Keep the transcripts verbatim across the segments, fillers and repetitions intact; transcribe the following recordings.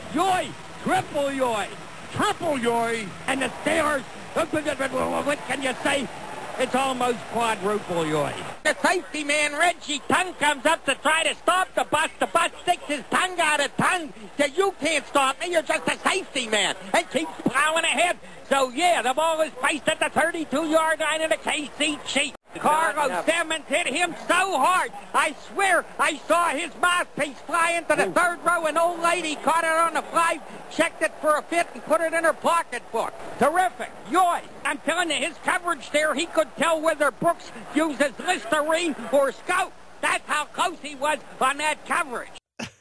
yoy, triple yoy. Triple yoy. And the Steelers, what can you say? It's almost quadruple yoy. The safety man, Reggie Tongue, comes up to try to stop the bus. The bus sticks his tongue out of tongue. Says, you can't stop me, you're just a safety man. And keeps plowing ahead. So, yeah, the ball is placed at the thirty-two-yard line of the K C Chiefs. Cargo Simmons hit him so hard, I swear I saw his mouthpiece fly into the third row. An old lady caught it on the fly, checked it for a fit, and put it in her pocketbook. Terrific. Yoy. I'm telling you, his coverage there, he could tell whether Brooks uses Listerine or Scout. That's how close he was on that coverage.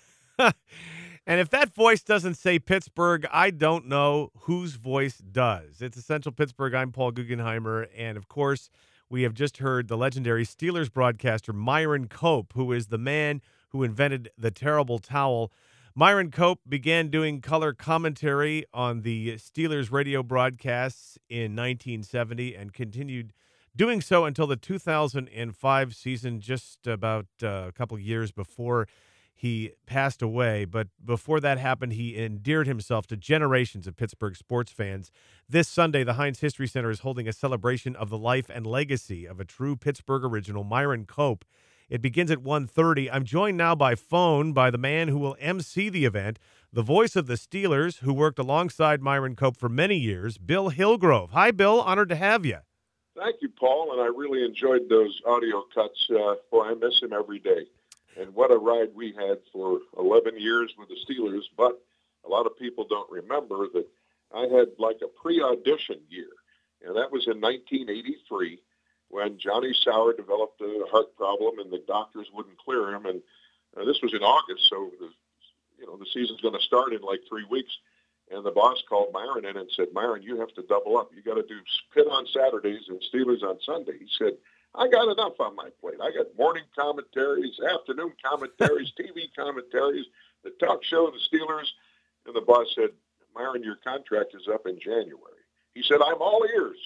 And if that voice doesn't say Pittsburgh, I don't know whose voice does. It's Essential Pittsburgh. I'm Paul Guggenheimer. And, of course, we have just heard the legendary Steelers broadcaster Myron Cope, who is the man who invented the terrible towel. Myron Cope began doing color commentary on the Steelers radio broadcasts in nineteen seventy and continued doing so until the two thousand five season, just about uh, a couple of years before he passed away. But before that happened, he endeared himself to generations of Pittsburgh sports fans. This Sunday, the Heinz History Center is holding a celebration of the life and legacy of a true Pittsburgh original, Myron Cope. It begins at one thirty. I'm joined now by phone by the man who will emcee the event, the voice of the Steelers, who worked alongside Myron Cope for many years, Bill Hillgrove. Hi, Bill. Honored to have you. Thank you, Paul, and I really enjoyed those audio cuts. Uh, boy, I miss him every day. And what a ride we had for eleven years with the Steelers. But a lot of people don't remember that I had like a pre-audition year, and that was in nineteen eighty-three when Johnny Sauer developed a heart problem and the doctors wouldn't clear him. And uh, this was in August, so the, you know the season's going to start in like three weeks. And the boss called Myron in and said, Myron, you have to double up. You got to do Pitt on Saturdays and Steelers on Sunday. He said, I got enough on my plate. I got morning commentaries, afternoon commentaries, T V commentaries, the talk show, the Steelers. And the boss said, Myron, your contract is up in January. He said, I'm all ears.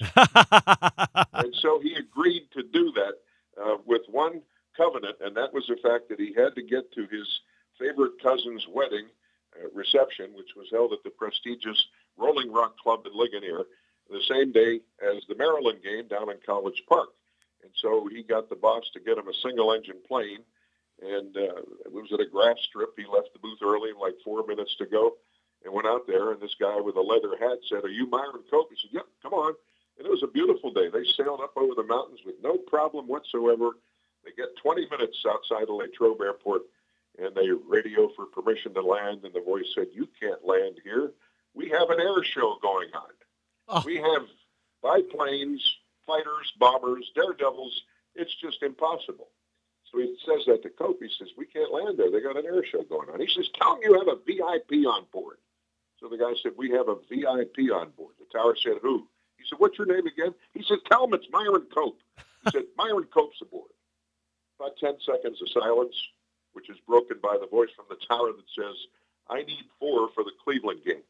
And so he agreed to do that uh, with one covenant, and that was the fact that he had to get to his favorite cousin's wedding uh, reception, which was held at the prestigious Rolling Rock Club in Ligonier, the same day as the Maryland game down in College Park. And so he got the boss to get him a single-engine plane, and uh, it was at a grass strip. He left the booth early, like four minutes to go, and went out there, and this guy with a leather hat said, are you Myron Cope? He said, yep, come on. And it was a beautiful day. They sailed up over the mountains with no problem whatsoever. They get twenty minutes outside of Latrobe Airport, and they radio for permission to land, and the voice said, you can't land here. We have an air show going on. Oh. We have biplanes, fighters, bombers, daredevils. It's just impossible. So he says that to Cope. He says, we can't land there. They got an air show going on. He says, tell them you have a V I P on board. So the guy said, we have a V I P on board. The tower said, who? He said, what's your name again? He said, tell them it's Myron Cope. He said, Myron Cope's aboard. About ten seconds of silence, which is broken by the voice from the tower that says, I need four for the Cleveland game.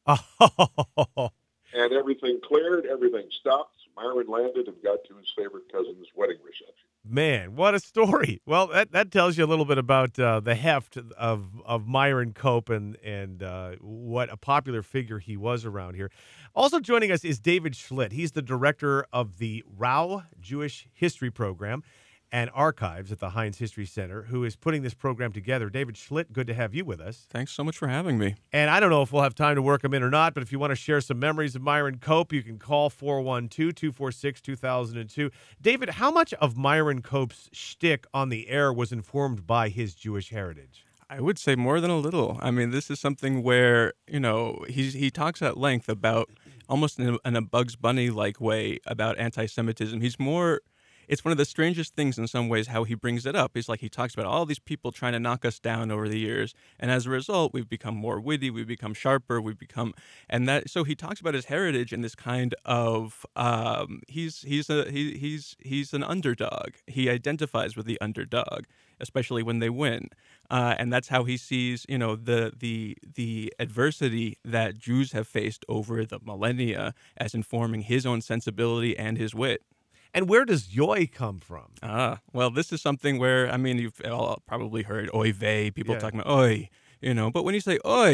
Oh. And everything cleared, everything stopped. Myron landed and got to his favorite cousin's wedding reception. Man, what a story. Well, that, that tells you a little bit about uh, the heft of, of Myron Cope and, and uh, what a popular figure he was around here. Also joining us is David Schlitt. He's the director of the Rau Jewish History Program and Archives at the Heinz History Center, who is putting this program together. David Schlitt, good to have you with us. Thanks so much for having me. And I don't know if we'll have time to work him in or not, but if you want to share some memories of Myron Cope, you can call four one two, two four six, two thousand two. David, how much of Myron Cope's shtick on the air was informed by his Jewish heritage? I would say more than a little. I mean, this is something where, you know, he's, he talks at length about, almost in a, in a Bugs Bunny-like way, about anti-Semitism. He's more... It's one of the strangest things in some ways how he brings it up. He's like, he talks about all these people trying to knock us down over the years. And as a result, we've become more witty, we've become sharper, we've become, and that, so he talks about his heritage in this kind of, um, he's, he's a, he, he's, he's an underdog. He identifies with the underdog, especially when they win. Uh, and that's how he sees, you know, the, the, the adversity that Jews have faced over the millennia as informing his own sensibility and his wit. And where does yoy come from? Ah, well, this is something where, I mean, you've all probably heard oy vey, people yeah. talking about oy, you know, but when you say oy,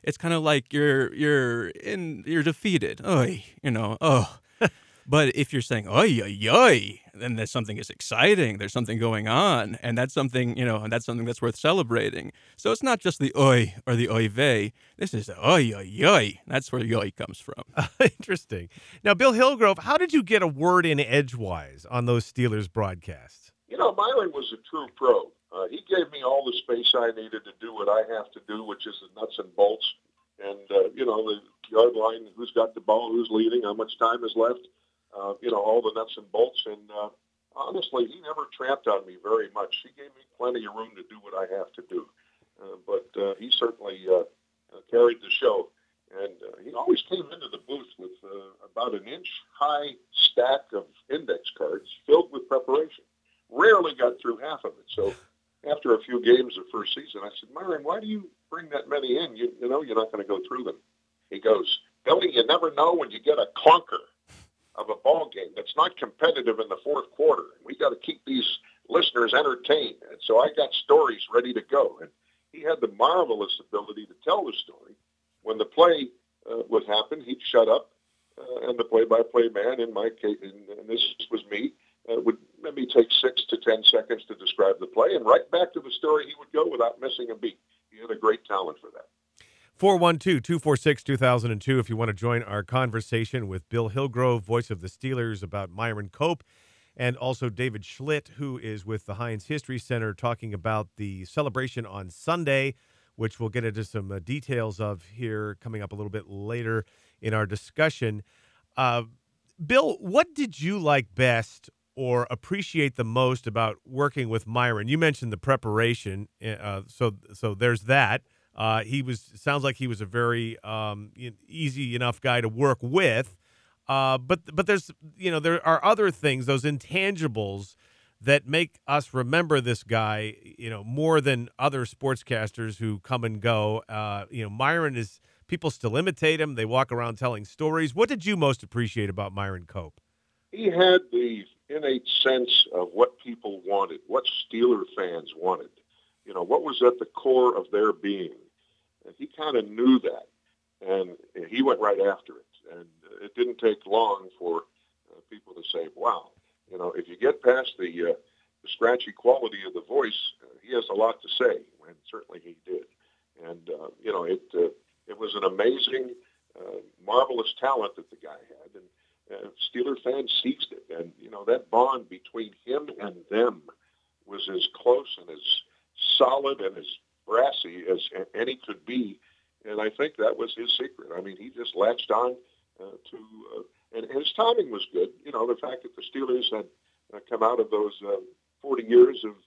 it's kind of like you're you're in you're defeated. Oy, you know, oh. But if you're saying oy oy oy, then there's something is exciting. There's something going on, and that's something you know, and that's something that's worth celebrating. So it's not just the oy or the oy vey. This is the oy oy oy. That's where yoy comes from. Uh, interesting. Now, Bill Hillgrove, how did you get a word in edgewise on those Steelers broadcasts? You know, Myron was a true pro. Uh, he gave me all the space I needed to do what I have to do, which is the nuts and bolts. And, uh, you know, the yard line, who's got the ball, who's leading, how much time is left, uh, you know, all the nuts and bolts. And uh, honestly, he never tramped on me very much. He gave me plenty of room to do what I have to do. Uh, but uh, he certainly uh, carried the show. And uh, he always came into the booth with uh, about an inch-high stack of index cards filled with preparation. Rarely got through half of it. So after a few games of first season, I said, Myron, why do you bring that many in? You, you know, you're not going to go through them. He goes, Billy, you never know when you get a clunker of a ball game that's not competitive in the fourth quarter. We got to keep these listeners entertained. And so I got stories ready to go. And he had the marvelous ability to tell the story. When the play uh, would happen, he'd shut up, uh, and the play-by-play man, in my case, and, and this was me, uh, would maybe take six to ten seconds to describe the play, and right back to the story he would go without missing a beat. He had a great talent for that. four one two, two four six, two thousand two if you want to join our conversation with Bill Hillgrove, voice of the Steelers, about Myron Cope, and also David Schlitt, who is with the Heinz History Center, talking about the celebration on Sunday, which we'll get into some uh, details of here coming up a little bit later in our discussion. Uh, Bill, what did you like best or appreciate the most about working with Myron? You mentioned the preparation, uh, so so there's that. Uh, he was sounds like he was a very um, easy enough guy to work with, uh, but but there's you know there are other things, those intangibles that make us remember this guy, you know, more than other sportscasters who come and go. Uh, you know, Myron is, people still imitate him. They walk around telling stories. What did you most appreciate about Myron Cope? He had the innate sense of what people wanted, what Steeler fans wanted. You know, what was at the core of their being. And he kind of knew that, and he went right after it. And it didn't take long for uh, people to say, wow. You know, if you get past the, uh, the scratchy quality of the voice, uh, he has a lot to say, and certainly he did. And, uh, you know, it uh, it was an amazing, uh, marvelous talent that the guy had, and uh, Steeler fans seized it. And, you know, that bond between him and them was as close and as solid and as brassy as any could be, and I think that was his secret. I mean, he just latched on uh, to... Uh, And his timing was good. You know, the fact that the Steelers had uh, come out of those uh, forty years of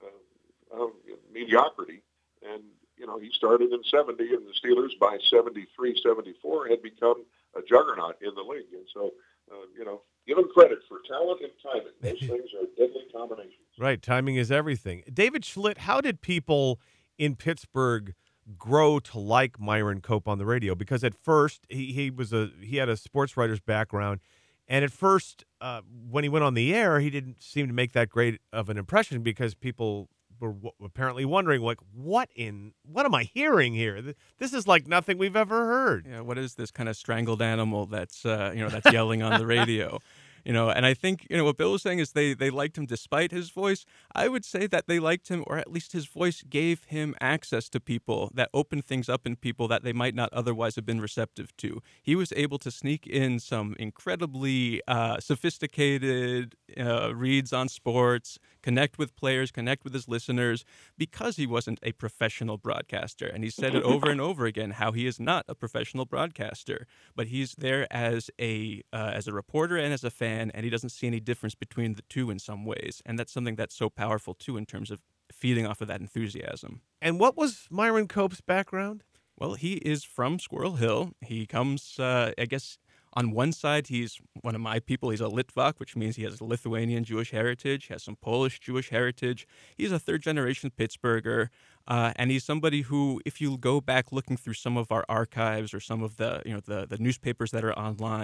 uh, uh, mediocrity. And, you know, he started in seventy, and the Steelers by seventy-three, seventy-four had become a juggernaut in the league. And so, uh, you know, give him credit for talent and timing. Those things are deadly combinations. Right. Timing is everything. David Schlitt, how did people in Pittsburgh grow to like Myron Cope on the radio? Because at first he, he was a he had a sports writer's background, and at first uh, when he went on the air, he didn't seem to make that great of an impression because people were w- apparently wondering, like, what in what am I hearing here? This is like nothing we've ever heard. Yeah, what is this kind of strangled animal that's uh, you know that's yelling on the radio? You know, and I think, you know, what Bill was saying is they, they liked him despite his voice. I would say that they liked him, or at least his voice gave him access to people that opened things up in people that they might not otherwise have been receptive to. He was able to sneak in some incredibly uh, sophisticated uh, reads on sports, connect with players, connect with his listeners, because he wasn't a professional broadcaster. And he said it over and over again, how he is not a professional broadcaster, but he's there as a uh, as a reporter and as a fan, and he doesn't see any difference between the two in some ways. And that's something that's so powerful, too, in terms of feeding off of that enthusiasm. And what was Myron Cope's background? Well, he is from Squirrel Hill. He comes, uh, I guess, on one side, he's one of my people. He's a Litvak, which means he has Lithuanian Jewish heritage, has some Polish Jewish heritage. He's a third-generation Pittsburgher, uh, and he's somebody who, if you go back looking through some of our archives or some of the, you know, the, the newspapers that are online,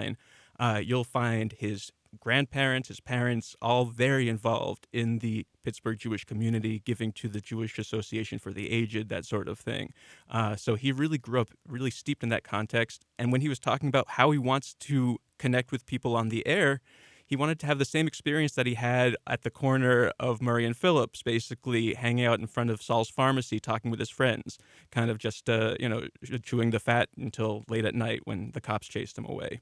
uh, you'll find his grandparents, his parents, all very involved in the Pittsburgh Jewish community, giving to the Jewish Association for the Aged, that sort of thing. Uh, so he really grew up really steeped in that context. And when he was talking about how he wants to connect with people on the air, he wanted to have the same experience that he had at the corner of Murray and Phillips, basically hanging out in front of Saul's Pharmacy, talking with his friends, kind of just, uh, you know, chewing the fat until late at night when the cops chased him away.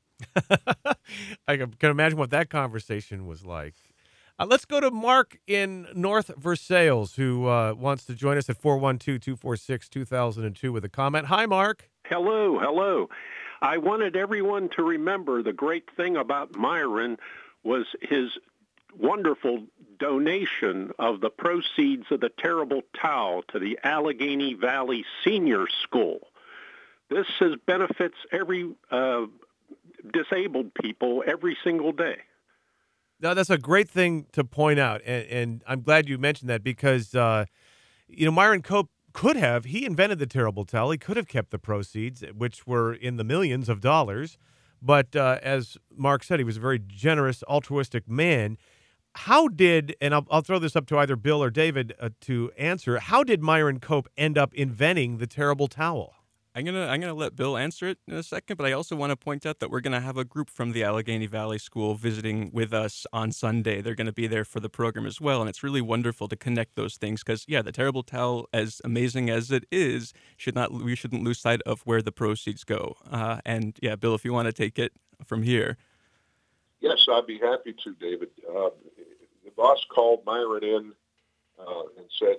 I can imagine what that conversation was like. Uh, let's go to Mark in North Versailles, who uh, wants to join us at four one two, two four six, two thousand two with a comment. Hi, Mark. Hello, hello. I wanted everyone to remember the great thing about Myron was his wonderful donation of the proceeds of the Terrible Towel to the Allegheny Valley Senior School. This has benefits every uh, disabled people every single day. No, that's a great thing to point out, and, and I'm glad you mentioned that because, uh, you know, Myron Cope could have, he invented the Terrible Towel. He could have kept the proceeds, which were in the millions of dollars. But uh, as Mark said, he was a very generous, altruistic man. How did, and I'll, I'll throw this up to either Bill or David uh, to answer, how did Myron Cope end up inventing the Terrible Towel? I'm gonna I'm gonna let Bill answer it in a second, but I also want to point out that we're gonna have a group from the Allegheny Valley School visiting with us on Sunday. They're gonna be there for the program as well, and it's really wonderful to connect those things because, yeah, the Terrible Towel, as amazing as it is, should not we shouldn't lose sight of where the proceeds go. Uh, and yeah, Bill, if you want to take it from here. Yes, I'd be happy to, David. Uh, the boss called Myron in uh, and said,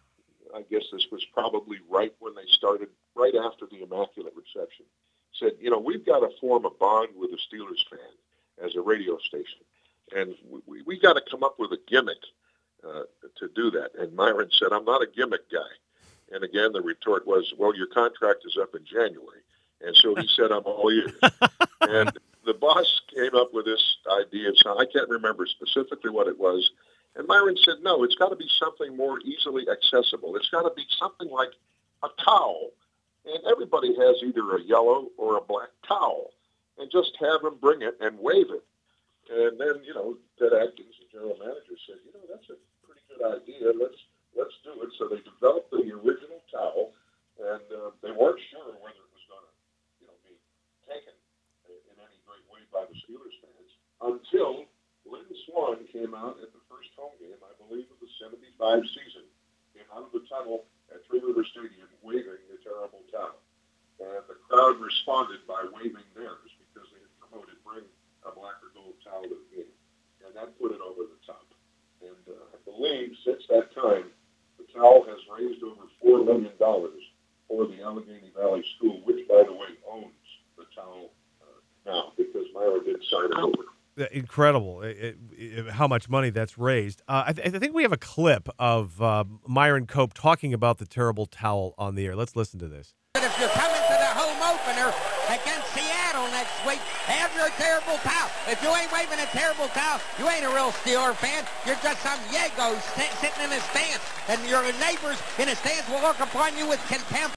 I guess this was probably right when they started, right after the Immaculate Reception, said, you know, we've got to form a bond with a Steelers fan as a radio station, and we we got to come up with a gimmick uh, to do that. And Myron said, I'm not a gimmick guy. And again, the retort was, well, your contract is up in January. And so he said, I'm all ears. And the boss came up with this idea. So I can't remember specifically what it was. And Myron said, no, it's got to be something more easily accessible. It's got to be something like a towel. And everybody has either a yellow or a black towel. And just have them bring it and wave it. And then, you know, Ted Atkins, the general manager, said, you know, that's a pretty good idea. Let's let's do it. So they developed the original towel, and uh, they weren't sure whether it was going to, you know, be taken in any great way by the Steelers fans until Lynn Swann came out at the first home game, I believe, of the seventy-five season, came out of the tunnel at Three River Stadium waving the Terrible Towel. And the crowd responded by waving theirs because they had promoted bring a black or gold towel to the game. And that put it over the top. And uh, I believe since that time, the towel has raised over four million dollars for the Allegheny Valley School, which, by the way, owns the towel uh, now because Myra did sign it over. Incredible it, it, how much money that's raised. Uh, I, th- I think we have a clip of uh, Myron Cope talking about the Terrible Towel on the air. Let's listen to this. But if you're coming to the home opener against Seattle next week, have your Terrible Towel. If you ain't waving a Terrible Towel, you ain't a real Steeler fan. You're just some yeggo st- sitting in a stands, and your neighbors in the stands will look upon you with contempt.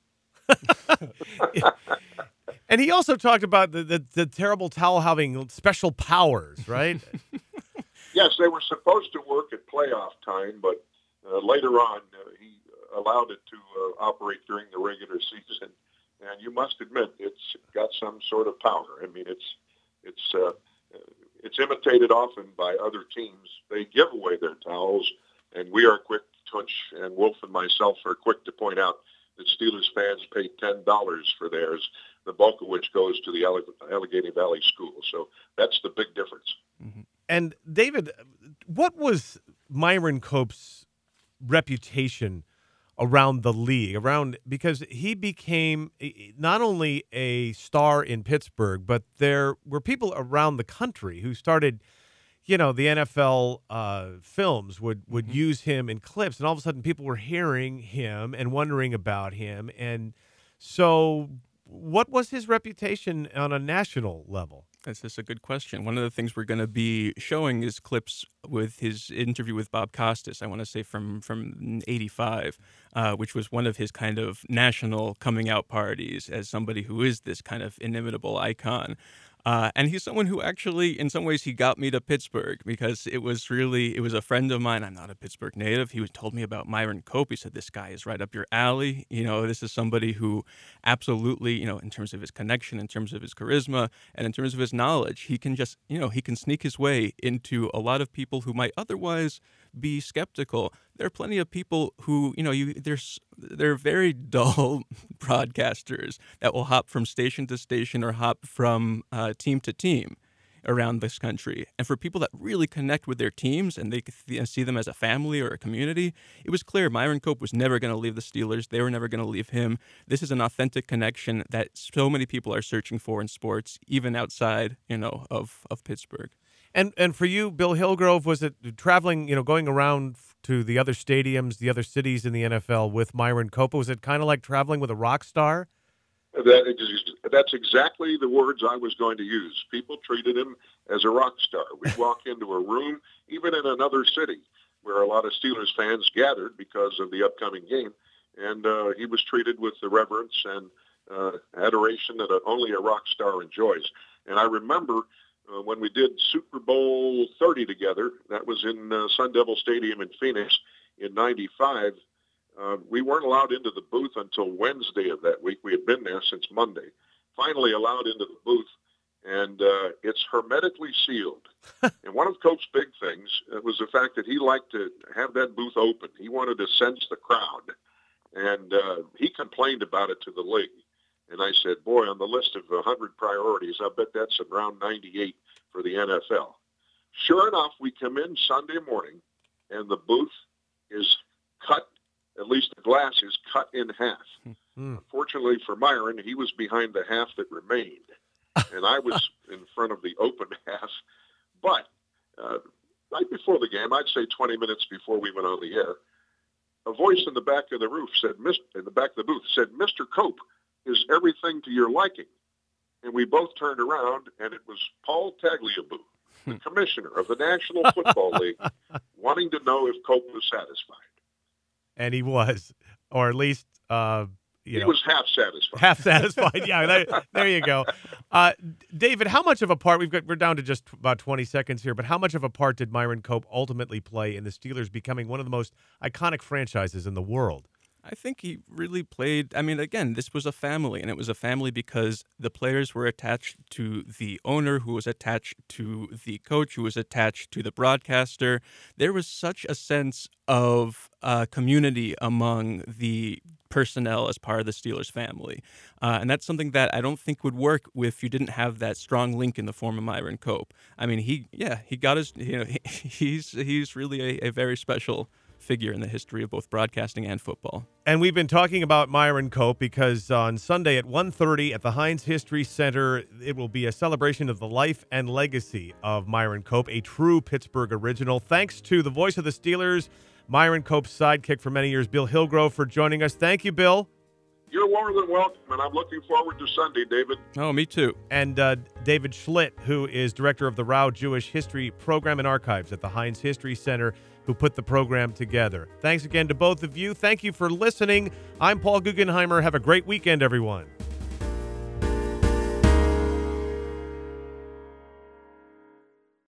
And he also talked about the, the, the Terrible Towel having special powers, right? Yes, they were supposed to work at playoff time, but uh, later on uh, he allowed it to uh, operate during the regular season. And you must admit, it's got some sort of power. I mean, it's it's uh, it's imitated often by other teams. They give away their towels, and we are quick, Tunch and Wolf and myself are quick to point out that Steelers fans pay ten dollars for theirs, the bulk of which goes to the Alle- Allegheny Valley School. So that's the big difference. Mm-hmm. And, David, what was Myron Cope's reputation around the league, around because he became not only a star in Pittsburgh, but there were people around the country who started, you know, the N F L uh, films would, would mm-hmm. use him in clips, and all of a sudden people were hearing him and wondering about him. And so what was his reputation on a national level? That's just a good question. One of the things we're going to be showing is clips with his interview with Bob Costas, I want to say from, from eighty-five, uh, which was one of his kind of national coming out parties as somebody who is this kind of inimitable icon. Uh, and he's someone who actually, in some ways, he got me to Pittsburgh because it was really, it was a friend of mine. I'm not a Pittsburgh native. He was told me about Myron Cope. He said, this guy is right up your alley. You know, this is somebody who absolutely, you know, in terms of his connection, in terms of his charisma, and in terms of his knowledge, he can just, you know, he can sneak his way into a lot of people who might otherwise be skeptical. There are plenty of people who, you know, you there's they're very dull broadcasters that will hop from station to station or hop from uh, team to team around this country. And for people that really connect with their teams and they th- see them as a family or a community, it was clear Myron Cope was never going to leave the Steelers. They were never going to leave him. This is an authentic connection that so many people are searching for in sports, even outside, you know, of, of Pittsburgh. And and for you, Bill Hillgrove, was it traveling, you know, going around to the other stadiums, the other cities in the N F L with Myron Cope? Was it kind of like traveling with a rock star? That is, that's exactly the words I was going to use. People treated him as a rock star. We'd walk into a room, even in another city, where a lot of Steelers fans gathered because of the upcoming game, and uh, he was treated with the reverence and uh, adoration that only a rock star enjoys. And I remember Uh, when we did Super Bowl thirty together, that was in uh, Sun Devil Stadium in Phoenix in ninety-five, uh, we weren't allowed into the booth until Wednesday of that week. We had been there since Monday. Finally allowed into the booth, and uh, it's hermetically sealed. And one of Cope's big things uh, was the fact that he liked to have that booth open. He wanted to sense the crowd, and uh, he complained about it to the league. And I said, boy, on the list of one hundred priorities, I bet that's around ninety-eight for the N F L. Sure enough, we come in Sunday morning, and the booth is cut, at least the glass is cut in half. Mm. Fortunately for Myron, he was behind the half that remained, and I was in front of the open half. But uh, right before the game, I'd say twenty minutes before we went on the air, a voice in the back of the roof said, in the back of the booth said, Mister Cope, is everything to your liking? And we both turned around, and it was Paul Tagliabue, the commissioner of the National Football League, wanting to know if Cope was satisfied. And he was, or at least, uh, you he know. was half satisfied. Half satisfied, yeah, there, there you go. Uh, David, how much of a part, we've got, we're down to just about twenty seconds here, but how much of a part did Myron Cope ultimately play in the Steelers becoming one of the most iconic franchises in the world? I think he really played. I mean, again, this was a family, and it was a family because the players were attached to the owner, who was attached to the coach, who was attached to the broadcaster. There was such a sense of uh, community among the personnel as part of the Steelers family. Uh, and that's something that I don't think would work if you didn't have that strong link in the form of Myron Cope. I mean, he, yeah, he got his, you know, he, he's, he's really a, a very special figure in the history of both broadcasting and football. And we've been talking about Myron Cope because on Sunday at one thirty at the Heinz History Center, it will be a celebration of the life and legacy of Myron Cope, a true Pittsburgh original. Thanks to the voice of the Steelers, Myron Cope's sidekick for many years, Bill Hillgrove, for joining us. Thank you, Bill. You're more than welcome, and I'm looking forward to Sunday, David. Oh, me too. And uh, David Schlitt, who is director of the Rau Jewish History Program and Archives at the Heinz History Center, who put the program together. Thanks again to both of you. Thank you for listening. I'm Paul Guggenheimer. Have a great weekend, everyone.